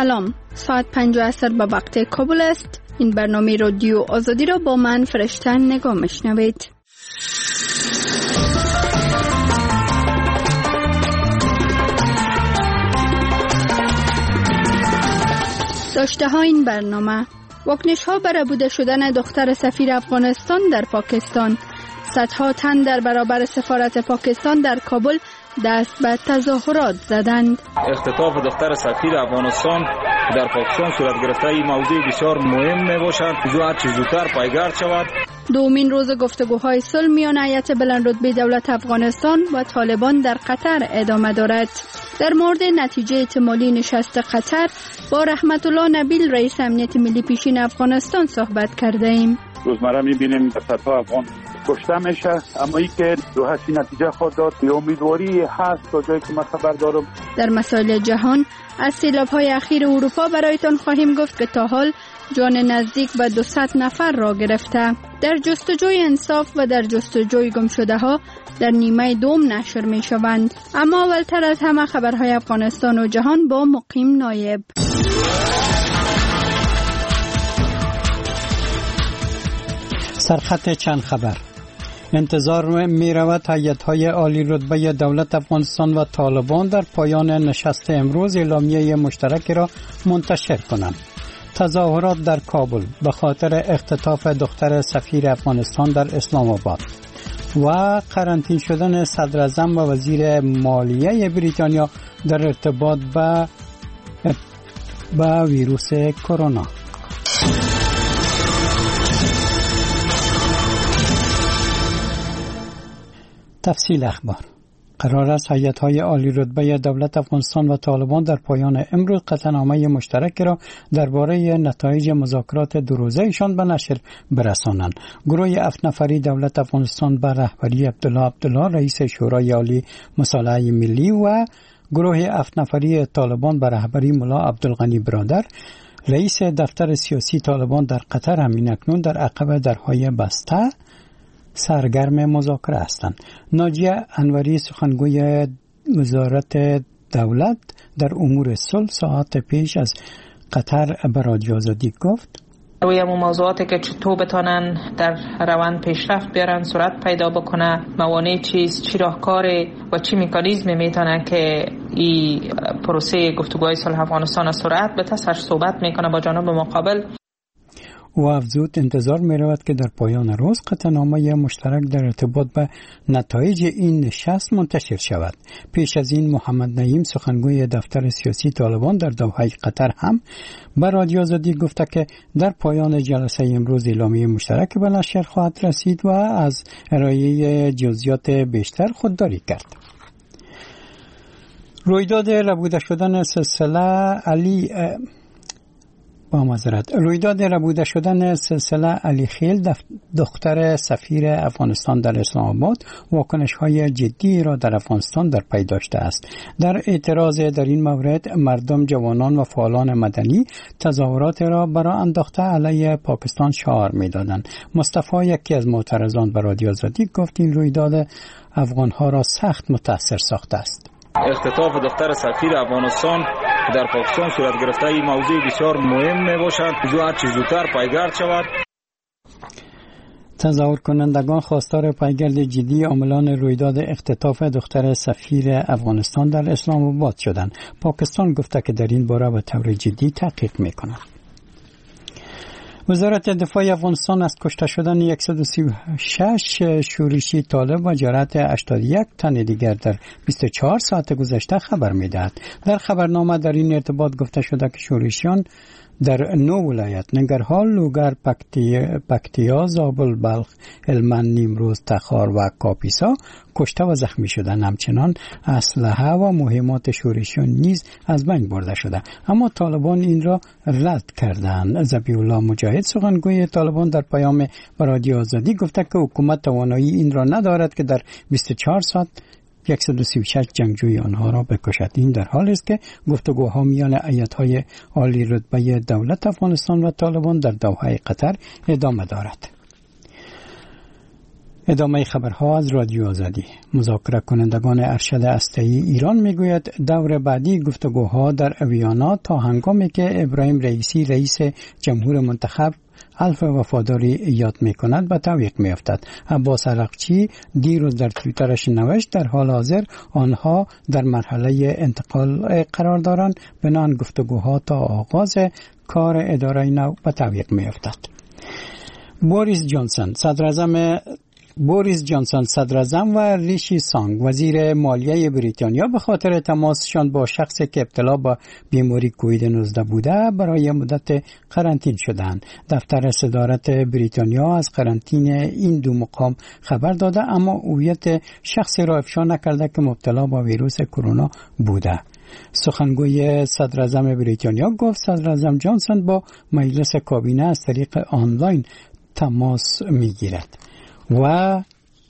سلام، ساعت 5 عصر به وقت کابل است. این برنامه رادیو آزادی را با من فرشته نگاه میشنوید. داشته ها این برنامه: واکنش ها بر ربوده شدن دختر سفیر افغانستان در پاکستان، صدها تن در برابر سفارت پاکستان در کابل دست به تظاهرات زدند. اختطاف دختر سفیر افغانستان در پاکستان صورت گرفته این موضوع بسیار مهم می باشد. هر چیز زودتر پایگرد شود. دومین روز گفتگوهای صلح میان هیئت بلندرتبه دولت افغانستان و طالبان در قطر ادامه دارد. در مورد نتیجه احتمالی نشست قطر با رحمت الله نبیل رئیس امنیت ملی پیشین افغانستان صحبت کرده ایم. روزمره میبینیم صدها افغان کشته میشه، اما ای که دو هستی نتیجه خود داد یه امیدواری هست تا جایی که من خبر دارم. در مسائل جهان از سیلاب‌های اخیر اروپا برایتان خواهیم گفت که تا حال جان نزدیک به 200 نفر را گرفته. در جستجوی انصاف و در جستجوی گمشده ها در نیمه دوم نشر می شوند. اما اولتر از همه خبرهای افغانستان و جهان با مقیم نایب. سرخط چند خبر. انتظار می رود هیئت‌های عالی رتبه دولت افغانستان و طالبان در پایان نشست امروز اعلامیه مشترکی را منتشر کنند. تظاهرات در کابل به خاطر اختطاف دختر سفیر افغانستان در اسلام آباد و قرنطینه شدن صدر اعظم و وزیر مالیه بریتانیا در ارتباط با ویروس کرونا. تفصیل اخبار. قرار است هیئت‌های عالی رتبه دولت افغانستان و طالبان در پایان امروز قطعنامه مشترک را درباره نتایج مذاکرات دو روزه‌شان به نشر برسانند. گروه 7 نفری دولت افغانستان به رهبری عبدالله رئیس شورای عالی مصالحه ملی و گروه 7 نفری طالبان به رهبری ملا عبدالغنی برادر رئیس دفتر سیاسی طالبان در قطر همین اکنون در عقب درهای بسته سرگرم مذاکره هستند. ناجیه انوری سخنگوی وزارت دولت در امور صلح ساعت پیش از قطر به رادیو آزادی گفت روی موضوعاتی که چطور بتانن در روند پیشرفت بیارن صورت پیدا بکنه، موانع چیست، چی راهکاره و چی مکانیزمی میتونن که این پروسه گفتگوهای صلح افغانستان سرعت بده سر صحبت میکنه با جانب مقابل. و افزود انتظار می رود که در پایان روز قطعنامه مشترک در ارتباط به نتایج این نشست منتشر شود. پیش از این محمد نعیم سخنگوی دفتر سیاسی طالبان در دوحه قطر هم به رادیو آزادی گفته که در پایان جلسه امروز اعلامیه مشترک به نشر خواهد رسید و از ارائه جزئیات بیشتر خودداری کرد. رویداد ربوده شدن سلسله علی خیل دختر سفیر افغانستان در اسلام آباد واکنش‌های جدی را در افغانستان در پی داشته است. در اعتراض در این مورد مردم، جوانان و فعالان مدنی تظاهرات را برای انداخته علیه پاکستان شعار می‌دادند. مصطفی یکی از معترضان به رادیو آزادی گفت این رویداد افغان‌ها را سخت متاثر ساخته است. اختطاف دختر سفیر افغانستان در پاکستان صورت گرفته این موضوع بسیار مهم می باشد. هر چیز زودتر پایگرد شود. تظاهر کنندگان خواستار پایگرد جدی عاملان رویداد اختطاف دختر سفیر افغانستان در اسلام آباد شدند. پاکستان گفته که در این باره به طور جدی تحقیق می کند. وزارت دفاع افغانستان از کشته شدن 136 شورشی طالب و جراحت 81 تن دیگر در 24 ساعت گذشته خبر می‌دهد. در خبرنامه در این ارتباط گفته شده که شورشیان در 9 ولایت ننگرهار، لوگر، پکتیا، زابل، بلخ، هلمند، نیمروز، تخار و کاپیسا کشته و زخمی شدند. همچنان اسلحه و مهمات شورشیان نیز از بین برده شده، اما طالبان این را رد کردند. ذبیح الله مجاهد سخنگوی طالبان در پیام به رادیو آزادی گفته که حکومت توانایی این را ندارد که در 24 ساعت 136 جنگجوی آنها را بکشد. این در حالی است که گفتگوها میان هیئت‌های عالی رتبه دولت افغانستان و طالبان در دوحه قطر ادامه دارد. ادامه خبرها از رادیو آزادی. مذاکره کنندگان ارشد هسته‌ای ایران میگوید دور بعدی گفتگوها در ویانا تا هنگامی که ابراهیم رئیسی رئیس جمهور منتخب حلف وفاداری یاد میکند به تعویق میافتد. عباس عراقچی دیروز در توییترش نوشت در حال حاضر آنها در مرحله انتقال قرار دارند، بنابراین گفتگوها تا آغاز کار اداره نو به تعویق میافتد. بوریس جانسون صدراعظم و ریشی سانگ وزیر مالیه بریتانیا به خاطر تماسشان با شخصی که ابتلا به بیماری کووید 19 بوده برای مدت قرنطینه شدند. دفتر صدارت بریتانیا از قرنطینه این دو مقام خبر داده، اما هویت شخصی را افشا نکرده که مبتلا به ویروس کرونا بوده. سخنگوی صدراعظم بریتانیا گفت صدراعظم جانسون با مجلس کابینه از طریق آنلاین تماس میگیرد و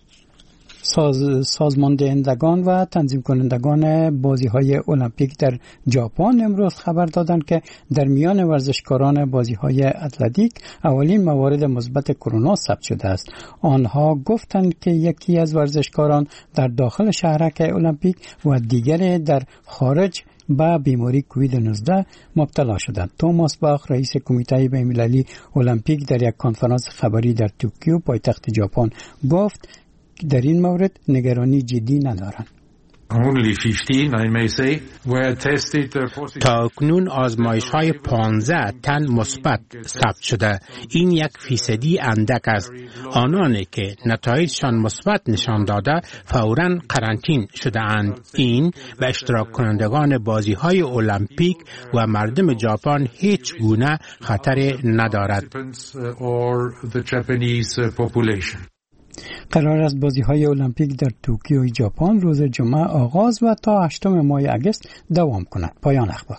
سازماندهندگان و تنظیم کنندگان بازی‌های المپیک در ژاپن امروز خبر دادند که در میان ورزشکاران بازی‌های اتلتیک اولین موارد مثبت کرونا ثبت شده است. آنها گفتند که یکی از ورزشکاران در داخل شهرک المپیک و دیگری در خارج با بیماری کووید 19 مبتلا شدند. توماس باخ رئیس کمیته بین‌المللی المپیک در یک کنفرانس خبری در توکیو پایتخت ژاپن گفت در این مورد نگرانی جدی ندارند. تا اکنون آزمایش‌های 15 تن مثبت ثبت شده. این 1% اندک است. آنانی که نتایجشان مثبت نشان داده فوراً قرنطینه شده اند. این به اشتراک کنندگان بازی‌های المپیک و مردم ژاپن هیچ گونه خطر ندارد. قرار است بازی‌های المپیک در توکیو ژاپن روز جمعه آغاز و تا 8 ماه اگست دوام کند. پایان اخبار.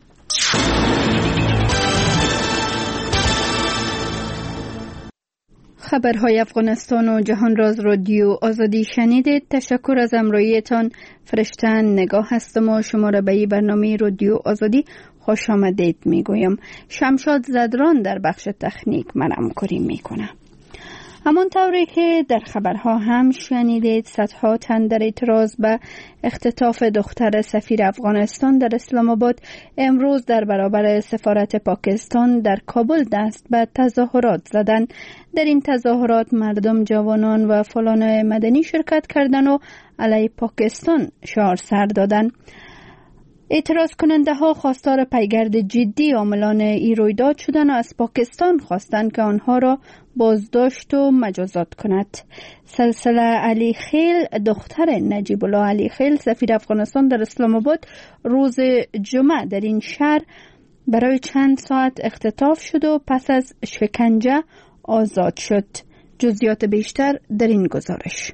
خبرهای افغانستان و جهان را از رادیو آزادی شنیدید. تشکر از همراهیتان. فرشتن نگاه هستم و شما را به برنامه رادیو آزادی خوش آمدید میگویم. شمشاد زدران در بخش تکنیک من همکاری میکنه. همان طوری که در خبرها هم شنیدید صدها تن در اعتراض به اختطاف دختر سفیر افغانستان در اسلام آباد امروز در برابر سفارت پاکستان در کابل دست به تظاهرات زدند. در این تظاهرات مردم، جوانان و فعالان مدنی شرکت کردند و علیه پاکستان شعار سر دادند. اعتراض کننده ها خواستار پیگرد جدی عاملان این رویداد شدند و از پاکستان خواستند که آنها را بازداشت و مجازات کند. سلسله علی خیل دختر نجیب الله علی خیل سفیر افغانستان در اسلام آباد روز جمعه در این شهر برای چند ساعت اختطاف شد و پس از شکنجه آزاد شد. جزئیات بیشتر در این گزارش.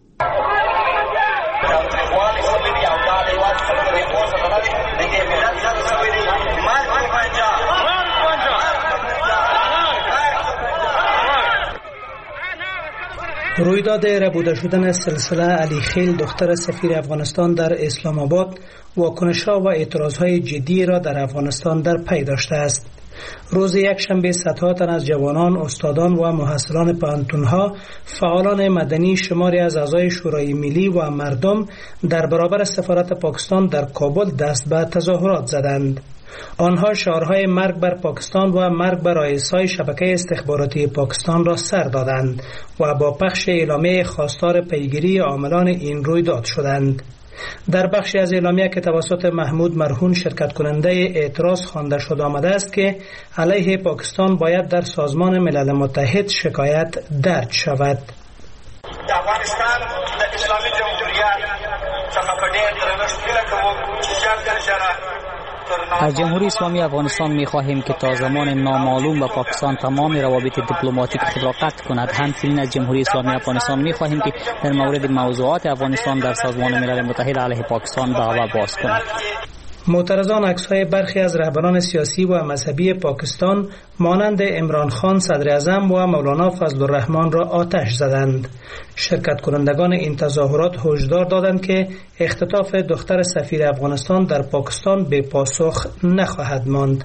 رویداد ربوده شدن سلسله علی خیل دختر سفیر افغانستان در اسلام آباد واکنش‌ها و اعتراض‌های جدی را در افغانستان در پی داشته است. روز یکشنبه صدها تن از جوانان، استادان و محصلان پانتون‌ها، فعالان مدنی، شماری از اعضای شورای ملی و مردم در برابر سفارت پاکستان در کابل دست به تظاهرات زدند. آنها شعارهای مرگ بر پاکستان و مرگ بر رئیسای شبکه استخباراتی پاکستان را سر دادند و با پخش اعلامیه خواستار پیگیری عاملان این رویداد شدند. در بخشی از اعلامیه که توسط محمود مرهون شرکت کننده اعتراض خوانده شده آمده است که علیه پاکستان باید در سازمان ملل متحد شکایت درج شود. افغانستان د اسلامي جمهوریت څخه په ډېر درنښت هیله کوم چې ژر از جمهوری اسلامی افغانستان می‌خواهیم که تا زمان نامعلوم با پاکستان تمام روابط دیپلماتیک خود را قطع کند. همچنین از جمهوری اسلامی افغانستان می‌خواهیم که در مورد موضوعات افغانستان در سازمان ملل متحد علیه پاکستان دعوا باز کند. معترضان عکس‌های برخی از رهبران سیاسی و مذهبی پاکستان مانند عمران خان صدر اعظم و مولانا فضل الرحمن را آتش زدند. شرکت کنندگان این تظاهرات هشدار دادند که اختطاف دختر سفیر افغانستان در پاکستان به پاسخ نخواهد ماند.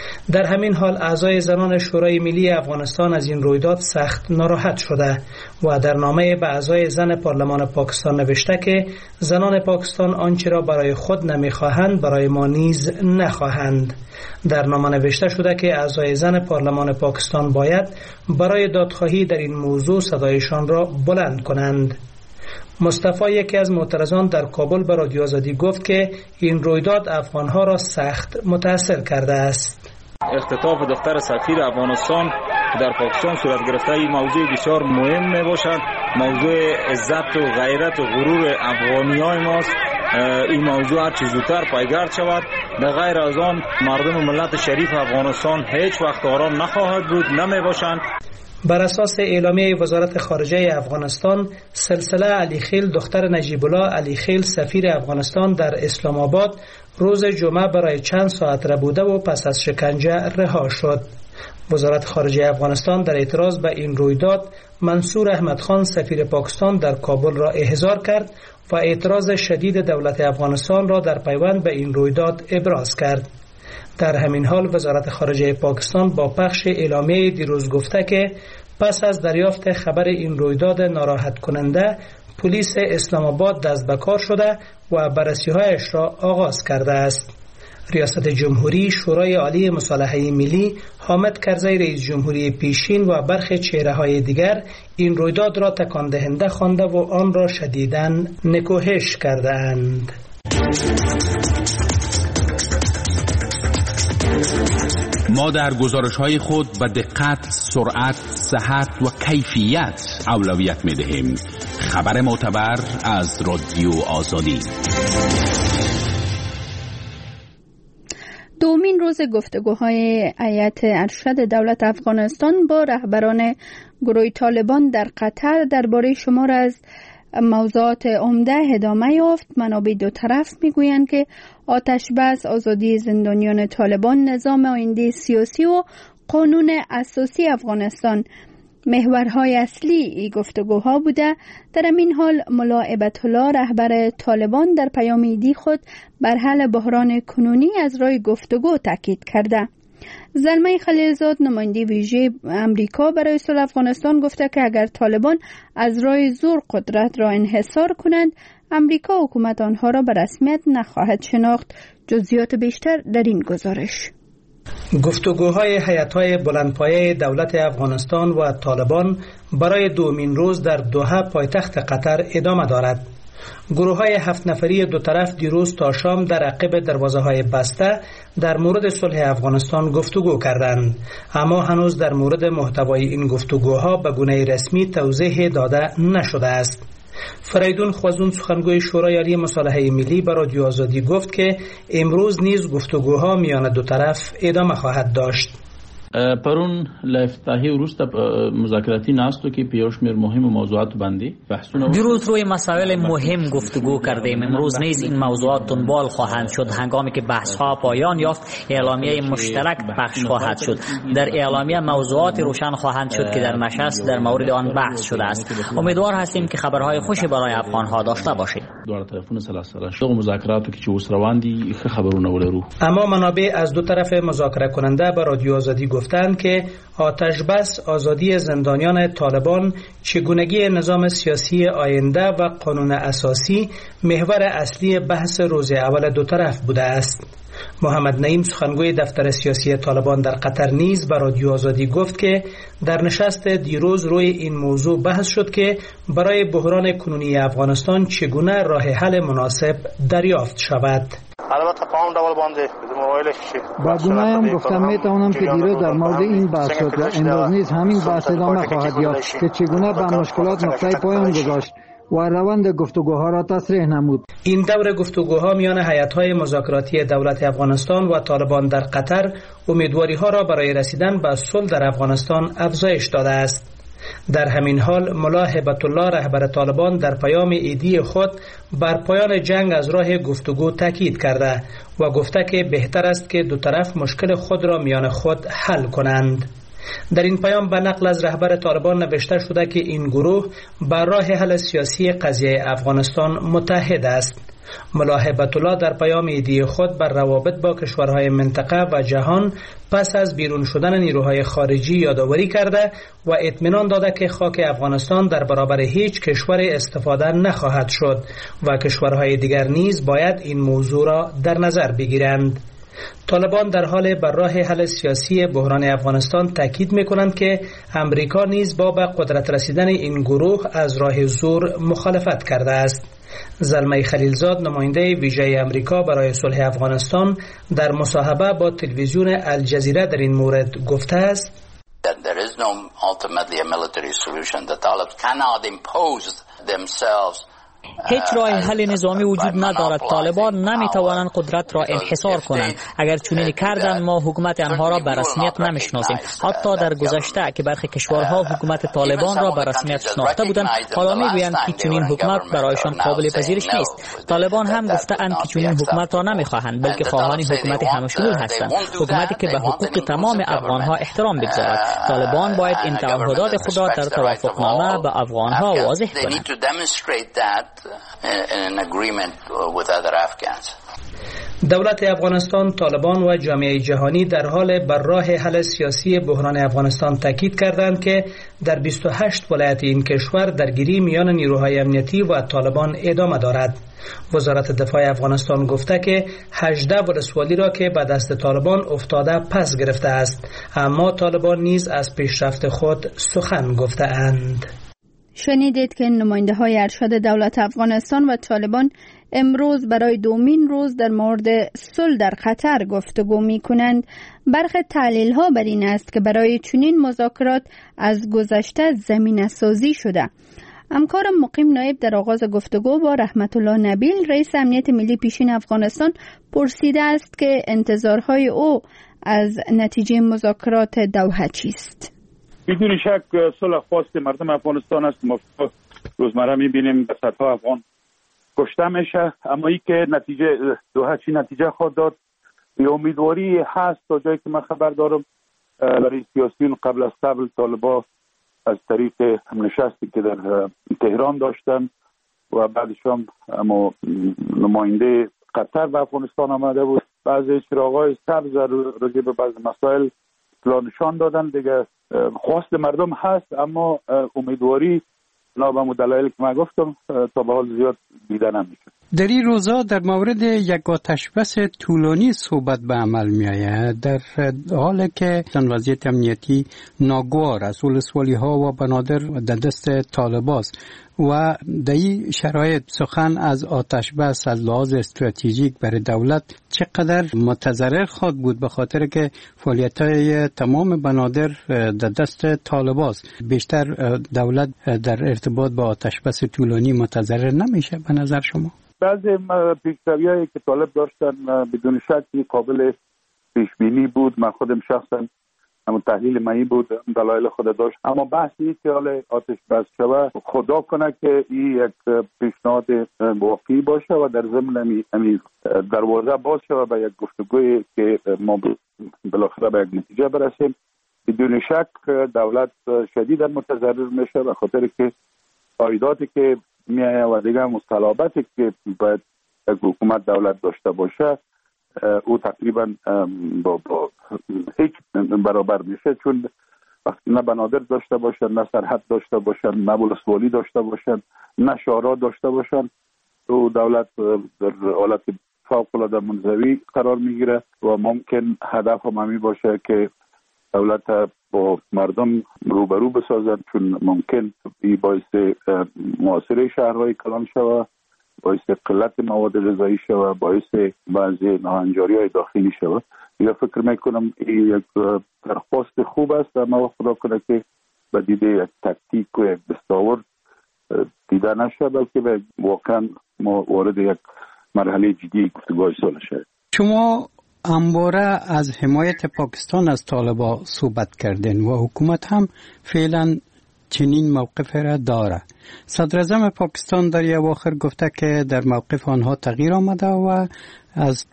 در همین حال اعضای زنان شورای ملی افغانستان از این رویداد سخت ناراحت شده و در نامه به اعضای زن پارلمان پاکستان نوشته که زنان پاکستان آنچه را برای خود نمیخواهند برای ما نیز نخواهند. در نامه نوشته شده که اعضای زن پارلمان پاکستان باید برای دادخواهی در این موضوع صدایشان را بلند کنند. مصطفی یکی از معترضان در کابل به رادیو آزادی گفت که این رویداد افغانها را سخت متاثر کرده است. اختطاف دختر سفیر افغانستان در پاکستان صورت گرفته این موضوع بسیار مهم می باشد. موضوع عزت و غیرت و غرور افغانیای ماست. این موضوع هر چه زودتر پایگرد شود. در غیر از آن مردم ملت شریف افغانستان هیچ وقت آرام نخواهد بود، نمی باشند. بر اساس اعلامیه وزارت خارجه افغانستان، سلسله علی خیل دختر نجیب الله علی خیل سفیر افغانستان در اسلام آباد روز جمعه برای چند ساعت ربوده و پس از شکنجه رها شد. وزارت خارجه افغانستان در اعتراض به این رویداد منصور احمد خان سفیر پاکستان در کابل را احضار کرد و اعتراض شدید دولت افغانستان را در پیوند به این رویداد ابراز کرد. در همین حال وزارت خارجه پاکستان با پخش اعلامیه دیروز گفته که پس از دریافت خبر این رویداد ناراحت کننده، پلیس اسلام آباد دست به کار شده و بررسی‌هایش را آغاز کرده است. ریاست جمهوری، شورای عالی مصالحه ملی، حامد کرزی رئیس جمهوری پیشین و برخی چهره‌های دیگر این رویداد را تکان دهنده خوانده و آن را شدیداً نکوهش کرده‌اند. ما در گزارش‌های خود به دقت، سرعت، صحت و کیفیت اولویت می‌دهیم. خبر معتبر از رادیو آزادی. دومین روز گفتگوهای هیئت ارشد دولت افغانستان با رهبران گروه طالبان در قطر درباره شمار از موضوعات عمده ادامه یافت. منابع دو طرف میگویند که آتش بس، آزادی زندانیان طالبان، نظام آینده سیاسی و قانون اساسی افغانستان محورهای اصلی گفتگوها بوده. در این حال ملا هیبت الله رهبر طالبان در پیام ایدی خود بر حل بحران کنونی از راه گفتگو تاکید کرده. زلمه خلیلزاد نماینده ویژه امریکا برای صلح افغانستان گفته که اگر طالبان از راه زور قدرت را انحصار کنند، امریکا حکومت آنها را به رسمیت نخواهد شناخت. جزئیات بیشتر در این گزارش. گفتگوهای هیئت‌های بلندپایه دولت افغانستان و طالبان برای دومین روز در دوحه پایتخت قطر ادامه دارد. گروه‌های 7 نفری دو طرف دیروز تا شام در عقب دروازه‌های بسته در مورد صلح افغانستان گفتگو کردند، اما هنوز در مورد محتوای این گفتگوها به گونه رسمی توضیح داده نشده است. فریدون خوازون سخنگوی شورای عالی مصالحه ملی به رادیو آزادی گفت که امروز نیز گفتگوها میان دو طرف ادامه خواهد داشت. پرون لافتتاحی وروسته مذاکراتی ناستو کې په یو شمېر مهمو موضوعاتو باندې بحثونه دیروز روی مسائل مهم گفتگو کردیم. امروز نیز این موضوعات دنبال خواهند شد. هنگامی که بحث‌ها پایان یافت، اعلامیه مشترک پخش خواهد شد. در اعلامیه موضوعات روشن خواهند شد که در نشست در مورد آن بحث شده است. امیدوار هستیم که خبرهای خوشی برای افغان‌ها داشته باشیم. دواړه طرفونه سلاسله شغل مذاکراتو کې چې اوس روان دي ښه خبرونه ولرو. اما منابع از دو طرف مذاکره کننده به رادیو آزادی گفتند که آتش بس، آزادی زندانیان طالبان، چگونگی نظام سیاسی آینده و قانون اساسی محور اصلی بحث روز اول دو طرف بوده است. محمد نعیم سخنگوی دفتر سیاسی طالبان در قطر نیز به رادیو آزادی گفت که در نشست دیروز روی این موضوع بحث شد که برای بحران کنونی افغانستان چگونه راه حل مناسب دریافت شود. با گونه‌ام گفتم میتوانم که دیروز در مورد این بحث شد و امروز نیز همین بحث ادامه خواهد یافت که چگونه به مشکلات نقطه پایان گذاشت و روند گفتگوها را تصریح نمود. این دور گفتگوها میان هیئت‌های مذاکراتی دولت افغانستان و طالبان در قطر امیدواری‌ها را برای رسیدن به صلح در افغانستان افزایش داده است. در همین حال ملا هیبت الله رهبر طالبان در پیام ایدی خود بر پایان جنگ از راه گفتگو تاکید کرده و گفته که بهتر است که دو طرف مشکل خود را میان خود حل کنند. در این پیام به نقل از رهبر طالبان نوشته شده که این گروه بر راه حل سیاسی قضیه افغانستان متحد است. ملا هیبت الله در پیام ایدی خود بر روابط با کشورهای منطقه و جهان پس از بیرون شدن نیروهای خارجی یادآوری کرده و اطمینان داده که خاک افغانستان در برابر هیچ کشور استفاده نخواهد شد و کشورهای دیگر نیز باید این موضوع را در نظر بگیرند. طالبان در حال بر راه حل سیاسی بحران افغانستان تاکید می‌کنند که امریکا نیز با به قدرت رسیدن این گروه از راه زور مخالفت کرده است. زلمه خلیلزاد نماینده ویژه امریکا برای صلح افغانستان در مصاحبه با تلویزیون الجزیره در این مورد گفته است: There is no ultimately a military solution. The Taliban cannot impose themselves. هیچ راه حل نظامی وجود ندارد. طالبان نمیتوانند قدرت را انحصار کنند. اگر چنین کردند ما حکومت آنها را به رسمیت نمیشناسیم. حتی در گذشته که برخی کشورها حکومت طالبان را به رسمیت شناخته بودند، حالا میگویند که چنین حکومت برایشان قابل پذیرش نیست. طالبان هم گفته‌اند که چنین حکومت را نمیخواهند، بلکه خواهان حکومت همشمول هستند، حکومتی که به حقوق تمام افغانها احترام بگذارد. طالبان باید این تعهدات خود را در توافقنامه به افغانها واضح کنند. دولت افغانستان، طالبان و جامعه جهانی در حال بر راه حل سیاسی بحران افغانستان تاکید کردند که در 28 ولایت این کشور درگیری میان نیروهای امنیتی و طالبان ادامه دارد. وزارت دفاع افغانستان گفته که 18 ولسوالی را که به دست طالبان افتاده پس گرفته است، اما طالبان نیز از پیشرفت خود سخن گفته اند. شنیدید که نماینده های ارشد دولت افغانستان و طالبان امروز برای دومین روز در مورد صلح در قطر گفتگو می کنند. برخی تحلیل ها بر این است که برای چنین مذاکرات از گذشته زمینه سازی شده. همکارم مقیم نایب در آغاز گفتگو با رحمت الله نبیل رئیس امنیت ملی پیشین افغانستان پرسیده است که انتظارهای او از نتیجه مذاکرات دوحه چیست؟ بدون شک صلح خواست مردم افغانستان است. ما روزمره می‌بینیم به صدها افغان کشته میشه، اما ای که نتیجه دوحه چی نتیجه خواهد داد، امیدواری هست تا جایی که من خبر دارم برای سیاسیون قبل از قبل طالبان از طریق نشستی که در تهران داشتن و بعدش هم اما نماینده قطر به افغانستان آمده بود، بعضی چراغ‌های سبز راجع به بعضی مسائل نشان دادن. دیگه خواست مردم هست، اما امیدواری نابم دلایلی که من گفتم تا به حال زیاد دیده نمیشه. در این روزا در مورد یک آتش بس طولانی صحبت به عمل می آید، در حالی که وضعیت امنیتی ناگوار است، ولسوالی ها و بنادر در دست طالبان است و در این شرایط سخن از آتش بس از لحاظ استراتژیک برای دولت چقدر متضرر خواهد بود، به خاطر که فعالیت‌های تمام بنادر در دست طالبان است. بیشتر دولت در ارتباط با آتش بس طولانی متضرر نمیشه به نظر شما؟ بعضی پیش‌روی‌هایی که طالب داشتن بدون شک قابل پیش بینی بود. من خودم شخصا همون تحلیل منی بود، دلایل خود داشت، اما بحثی که حال آتش بس شوه خدا کنه که این یک پیشنهاد واقعی باشه و در ضمن دروازه باز شوه به یک گفتگویی که ما بالاخره به یک نتیجه برسیم. بدون شک دولت شدیداً متضرر میشه به خاطر که عایداتی که میایه و دیگه مصالحاتی که باید یک حکومت دولت داشته باشه او تقریبا با هیچ برابر میشه، چون وقتی نه بنادر داشته باشن، نه سرحد داشته باشن، نه ولسوالی داشته باشن، نه شورا داشته باشن، تو دولت در حالت فوق‌العاده منزوی قرار میگیره و ممکن هدف هم همی باشه که دولت با مردم روبرو بسازن، چون ممکن این باعث محاصره شهرهای کلان شود، باعث قلت مواد غذایی شود، باعث بعضی ناهنجاری‌های داخلی شود. یا فکر میکنم این یک درخواست خوب است، اما خدا کنه که به دیده یک تکتیک و یک دستاورد دیده نشه، بلکه واقعا ما وارد یک مرحله جدی گفتگوهای صلح شد. شما همواره از حمایت پاکستان از طالبان صحبت کردین و حکومت هم فعلا چنین موقف را داره. صدر اعظم پاکستان در اواخر گفته که در موقف آنها تغییر آمده و از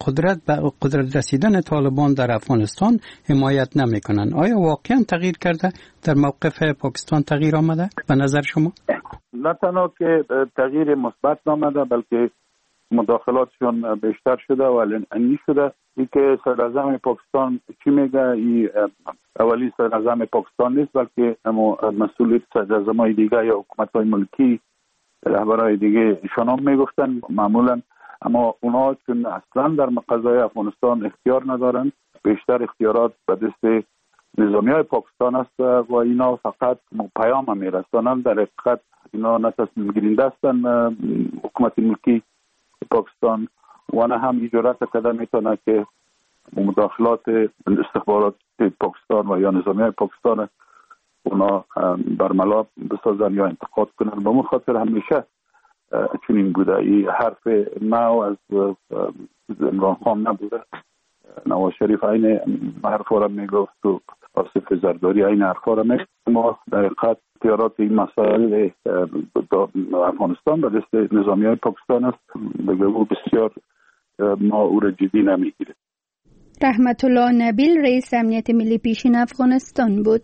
قدرت رسیدن طالبان در افغانستان حمایت نمی کنند. آیا واقعا تغییر کرده؟ در موقف پاکستان تغییر آمده به نظر شما؟ نه تنها که تغییر مثبت آمده، بلکه مداخلاتشون بیشتر شده و علنی شده. این که صدراعظم پاکستان چی میگه، این اولی صدراعظم پاکستان نیست بلکه مسئول صدراعظمای دیگه یا حکومت‌های ملکی، رهبرای دیگه ایشان هم میگفتن معمولا، اما اونا چون اصلا در قضای افغانستان اختیار ندارن، بیشتر اختیارات به دست نظامیای پاکستان است و اینا فقط پیام میرسانند. در حقیقت اینا نه تصمیم گیرنده هستن حکومت ملکی پاکستان و نه هم اجازه کده میتونه که مداخلات استخبارات پاکستان و یا نظامیای پاکستان اونا برملا بسازن یا انتقاد کنن. به اون خاطر همیشه چنین بوده. این حرف نو از عمران خان نبوده. نواز شریف این حرفا را میگفت و آصف زرداری این حرفا را میگفت. ما در حقیقت اختیارات این مسائل افغانستان به دست نظامیای پاکستان است. بگو بسیار ما او را جدی نمیگیره. رحمت الله نبیل رئیس امنیت ملی پیشین افغانستان بود.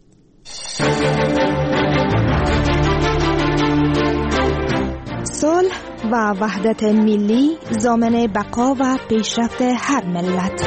صلح و وحدت ملی ضامن بقا و پیشرفت هر ملت.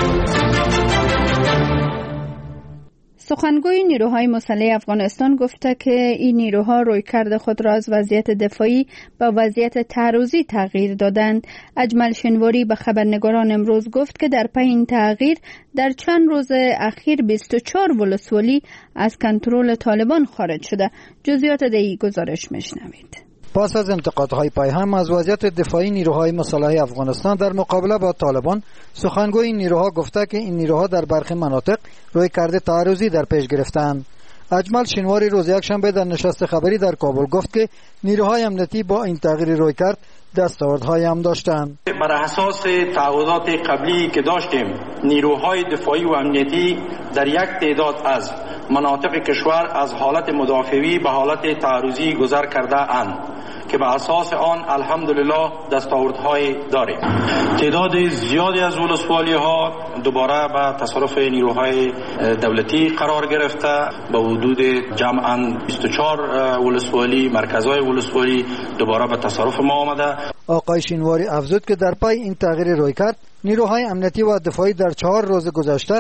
سخنگوی نیروهای مسلح افغانستان گفته که این نیروها رویکرد خود را از وضعیت دفاعی به وضعیت تعرضی تغییر دادند. اجمل شنواری به خبرنگاران امروز گفت که در پی این تغییر در چند روز اخیر 24 ولسوالی از کنترل طالبان خارج شده. جزئیات این گزارش میشنوید. پس از انتقادهای پایهم از وضعیت دفاعی نیروهای مسلح افغانستان در مقابله با طالبان، سخنگوی این نیروها گفته که این نیروها در برخی مناطق رویکرد تعرضی در پیش گرفتند. اجمل شنواری روز یکشنبه در نشست خبری در کابل گفت که نیروهای امنیتی با این تغییر رویکرد دستاوردهای هم داشتند. بر اساس تعهدات قبلی که داشتیم، نیروهای دفاعی و امنیتی در یک تعداد از مناطق کشور از حالت مدافعی به حالت تعرضی گذر کرده اند که به اساس آن الحمدلله دستاوردهای داریم. تعداد زیادی از ولسوالی ها دوباره به تصرف نیروهای دولتی قرار گرفته. به حدود جمعاً 24 ولسوالی، مرکزهای ولسوالی دوباره به تصرف ما آمده. آقای شینواری افزود که در پی این تغییر رویکرد، نیروهای امنیتی و دفاعی در 4 روز گذشته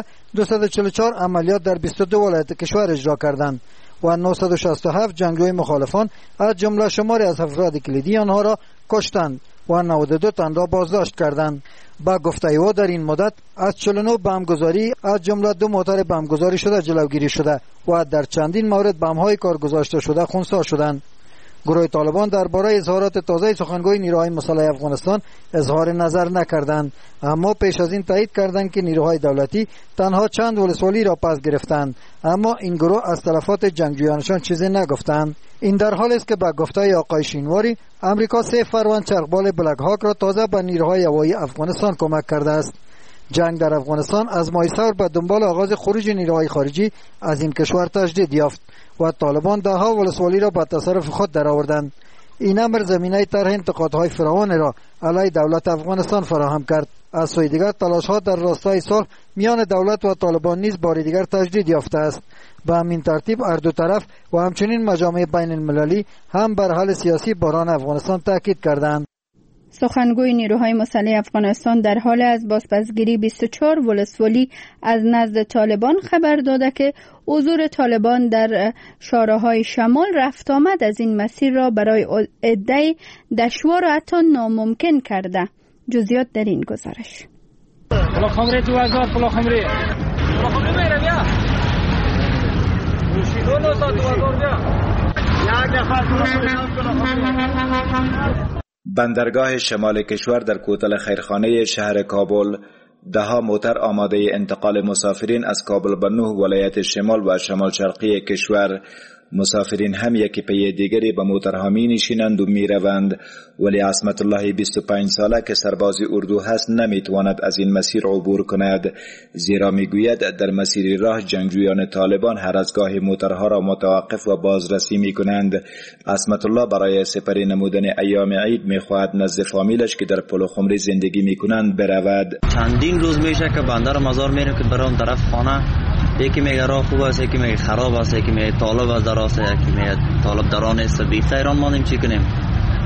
244 عملیات در 22 ولایت کشور اجرا کردند و 967 جنگجوی مخالفان از جمله شماری از افراد کلیدی آنها را کشتند و 92 تن را بازداشت کردند. با گفته او در این مدت از 49 بمبگذاری از جمله 2 موتر بمبگذاری شده جلوگیری شده و در چندین مورد بمب‌های کارگذاشته شده خنثی شدند. گروه طالبان درباره اظهارات تازه سخنگوی نیروهای مسلح افغانستان اظهار نظر نکردند، اما پیش از این تایید کردند که نیروهای دولتی تنها چند ولسوالی را پس گرفتند، اما این گروه از تلفات جنگجویانشان چیزی نگفتند. این در حالی است که با گفته آقای شینواری، امریکا 3 فروند چرخبال بلک هاک را تازه به نیروهای هوایی افغانستان کمک کرده است. جنگ در افغانستان از ماه سور به دنبال آغاز خروج نیروهای خارجی از این کشور تجدید یافت و طالبان دهها ولسوالی را به تصرف خود درآوردند. این امر زمینه طرح انتقادهای فراوان را علیه دولت افغانستان فراهم کرد. از سوی دیگر تلاش‌ها در راستای صلح میان دولت و طالبان نیز بار دیگر تجدید یافته است. به همین ترتیب هر دو طرف و همچنین مجامع بین المللی هم بر حل سیاسی بحران افغانستان تاکید کردند. سخنگوی نیروهای مسلح افغانستان در حال از بازپسگیری 24 ولسوالی از نزد طالبان خبر داده که حضور طالبان در شاره‌های شمال رفت آمد از این مسیر را برای عده دشوار و حتی ناممکن کرده. جزئیات در این گزارش. بندرگاه شمال کشور در کوتل خیرخانه شهر کابل دهها موتر آماده انتقال مسافرین از کابل به 9 ولایت شمال و شمال شرقی کشور. مسافرین هم یکی پی دیگری به موترها می نشینند و می روند، ولی عصمت الله 25 ساله که سرباز اردو هست نمی تواند از این مسیر عبور کند، زیرا می گوید در مسیر راه جنگجویان طالبان هر از گاهی موترها را متوقف و بازرسی می کنند. عصمت الله برای سپری نمودن ایام عید می خواهد نزد فامیلش که در پلوخمری زندگی می کنند برود. چندین روز میشه که بنده را مزار میرم که برام طرف خانه، یکی میگه راه خوب است، یکی میگه خراب است، یکی میگه طالب است در است، یکی میگه طالب دران است. بی خیران مانیم چی کنیم؟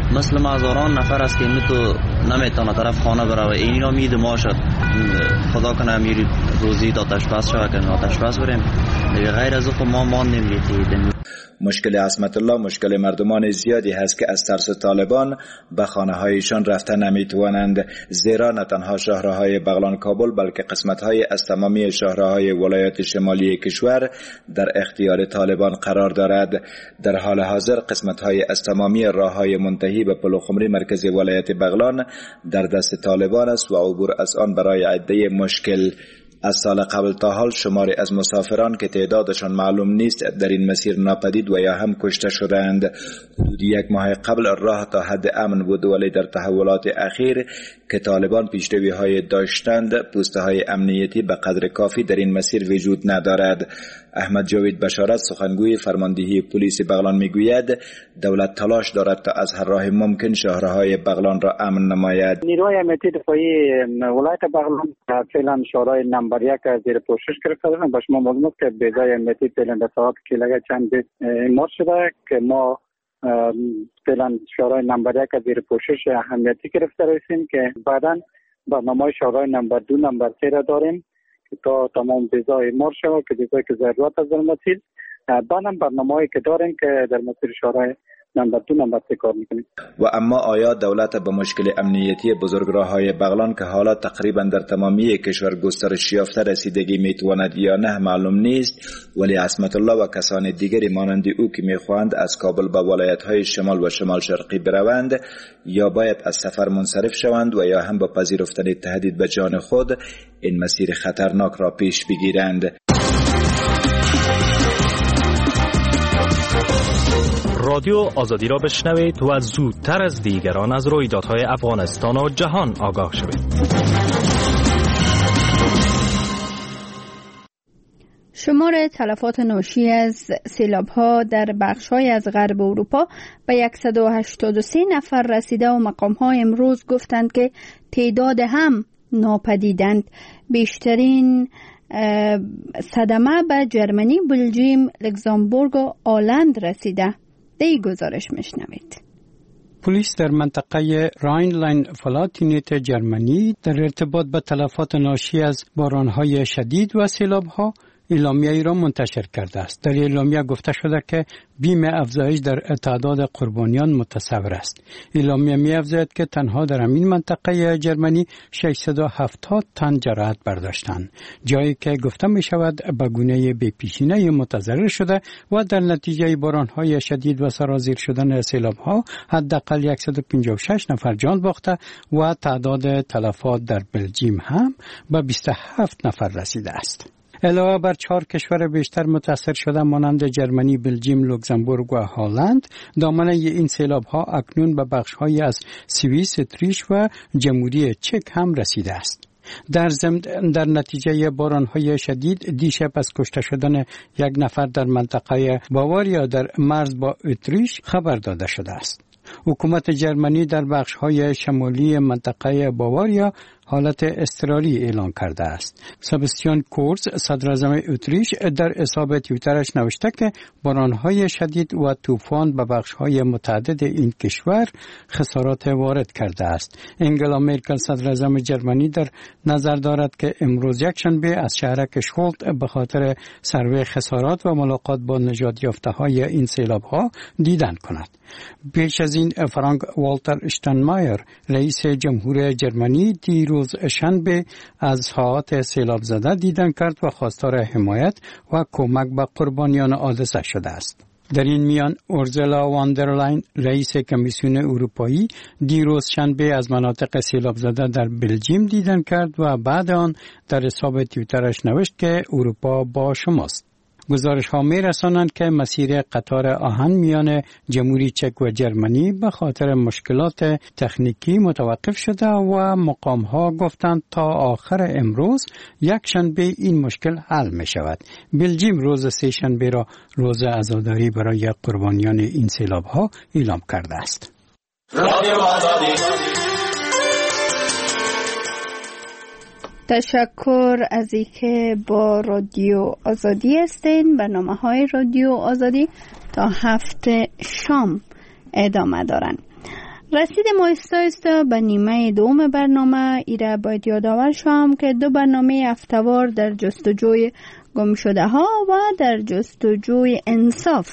مثل هزاران نفر است که نمیتونه طرف خانه بره. این را میده ما شد خدا کنه میری روزی آتش بس شود که آتش بس بریم دیگه. غیر از او ما ماندیم لیتی. مشکل عصمت الله مشکل مردمان زیادی هست که از ترس طالبان به خانه هایشان رفته نمیتوانند، زیرا نه تنها شهرهای بغلان کابل بلکه قسمت های از تمامی شهرهای ولایات شمالی کشور در اختیار طالبان قرار دارد. در حال حاضر قسمت های از تمامی راه های منتهی به پلخمری مرکز ولایت بغلان در دست طالبان است و عبور از آن برای عده مشکل. از سال قبل تا حال شماری از مسافران که تعدادشان معلوم نیست در این مسیر ناپدید و یا هم کشته شدند. حدود 1 ماه قبل راه تا حد امن بود، ولی در تحولات اخیر که طالبان پیشروی های داشتند پوسته های امنیتی به قدر کافی در این مسیر وجود ندارد. احمد جاوید بشارت سخنگوی فرماندهی پلیس بغلان میگوید دولت تلاش دارد تا از هر راه ممکن شهرهای بغلان را امن نماید. نیروهای امنیتی دفاعی ولایت بغلان فعلا شهرهای نمبر 1 زیر پوشش گرفته دارند. با شما معلومات که بیضای امنیتی فعلا در ساعات کیلگه چند اعمال شده که ما فعلا شهرهای نمبر 1 زیر پوشش اهمیتی گرفته رسیم که بعدا برنامه شهرهای نمبر 2 نمبر 3 را داریم که تا تمام بیضای اعمال شود که بیضایی که ضرورت از در مسیر. بعدم برنامه‌ای که داریم که در مسیر شهرهای نمبر 2 نمبر 3 کار میکنیم. و اما آیا دولت به مشکل امنیتی بزرگراه‌های بغلان که حالا تقریبا در تمامی کشور گسترش یافته رسیدگی میتواند یا نه معلوم نیست، ولی عصمت الله و کسان دیگری مانند او که میخواهند از کابل به ولایت‌های شمال و شمال شرقی بروند یا باید از سفر منصرف شوند و یا هم با پذیرفتن تهدید به جان خود این مسیر خطرناک را پیش بگیرند. رادیو آزادی را بشنوید و زودتر از دیگران از رویدادهای افغانستان و جهان آگاه شوید. شمار تلفات ناشی از سیلاب‌ها در بخش‌های از غرب اروپا به 183 نفر رسیده و مقام‌ها امروز گفتند که تعداد هم ناپدیدند. بیشترین صدمه به جرمنی، بلژیم، لوکزامبورگ و آلند رسیده. دی گزارش میشنوید. پلیس در منطقه راینلند فلاتینیت جرمنی در ارتباط به تلفات ناشی از بارانهای شدید و سیلاب‌ها اعلامیه‌ای را منتشر کرده است. در اعلامیه گفته شده که بیم افزایش در تعداد قربانیان متصور است. اعلامیه می‌افزاید که تنها در همین منطقه جرمنی 670 تن جراحت برداشتند، جایی که گفته می‌شود به گونه بی‌پیشینه متضرر شده و در نتیجه باران‌های شدید و سرازیر شدن سیلاب‌ها حداقل 156 نفر جان باخته و تعداد تلفات در بلژیم هم به 27 نفر رسیده است. علاوه بر 4 کشور بیشتر متاثر شده مانند جرمنی، بلژیم، لوکزامبورگ و هلند، دامنه این سیلاب‌ها اکنون به بخش‌های از سوئیس، اتریش و جمهوری چک هم رسیده است. در نتیجه باران‌های شدید دیشب از کشته شدن 1 نفر در منطقه باواریا در مرز با اتریش خبر داده شده است. حکومت جرمنی در بخش‌های شمالی منطقه باواریا حالت اضطراری اعلان کرده است. سبستیان کورز، صدراعظم اتریش، در حساب توییترش نوشته که باران‌های شدید و طوفان به بخش‌های متعدد این کشور خسارات وارد کرده است. انگلا مرکل، صدراعظم جرمنی، در نظر دارد که امروز یکشنبه از شهرک شولت به خاطر سروی خسارات و ملاقات با نجات یافته‌های این سیلاب‌ها دیدن کند. پیش از این فرانک والتر اشتاینمایر، رئیس جمهور جرمنی، دیروز شنبه از ساعات سیلاب زده دیدن کرد و خواستار حمایت و کمک به قربانیان حادثه شده است. در این میان اورزولا واندرلاین، رئیس کمیسیون اروپایی، دیروز شنبه از مناطق سیلاب زده در بلژیم دیدن کرد و بعد آن در حساب توییترش نوشت که اروپا با شماست. گزارش ها می رسانند که مسیر قطار آهن میان جمهوری چک و جرمنی به خاطر مشکلات تکنیکی متوقف شده و مقام ها گفتند تا آخر امروز یکشنبه این مشکل حل می شود. بلژیم روز سه‌شنبه را روز عزاداری برای قربانیان این سیلاب ها اعلام کرده است. تشکر از اینکه با رادیو آزادی هستین. برنامه‌های رادیو آزادی تا 7 شام ادامه دارن. رسید ما است به نیمه دوم برنامه. ایره باید یادآور شوم که 2 برنامه هفته‌وار در جستجوی گم شده ها و در جستجوی انصاف